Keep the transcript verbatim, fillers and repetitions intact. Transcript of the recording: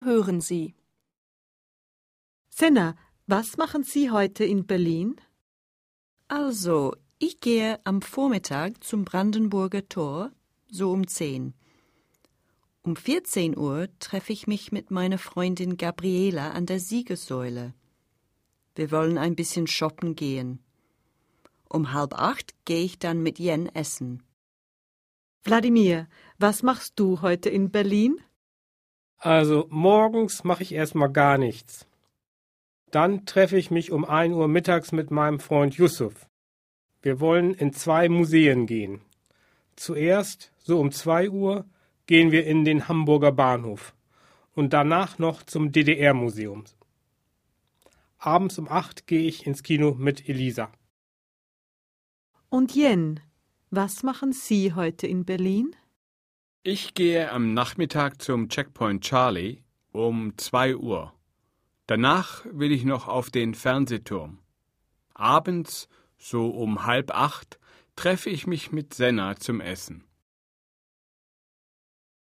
hören Sie. Senna, was machen Sie heute in Berlin? Also, ich gehe am Vormittag zum Brandenburger Tor, so um zehn. Um vierzehn Uhr treffe ich mich mit meiner Freundin Gabriela an der Siegessäule. Wir wollen ein bisschen shoppen gehen. Um halb acht gehe ich dann mit Jen essen. Wladimir, was machst du heute in Berlin? Also morgens mache ich erstmal gar nichts. Dann treffe ich mich um ein Uhr mittags mit meinem Freund Yusuf. Wir wollen in zwei Museen gehen. Zuerst, so um zwei Uhr, gehen wir in den Hamburger Bahnhof und danach noch zum D D R-Museum. Abends um acht gehe ich ins Kino mit Elisa. Und Jen, was machen Sie heute in Berlin? Ich gehe am Nachmittag zum Checkpoint Charlie um zwei Uhr. Danach will ich noch auf den Fernsehturm. Abends, so um halb acht, treffe ich mich mit Senna zum Essen.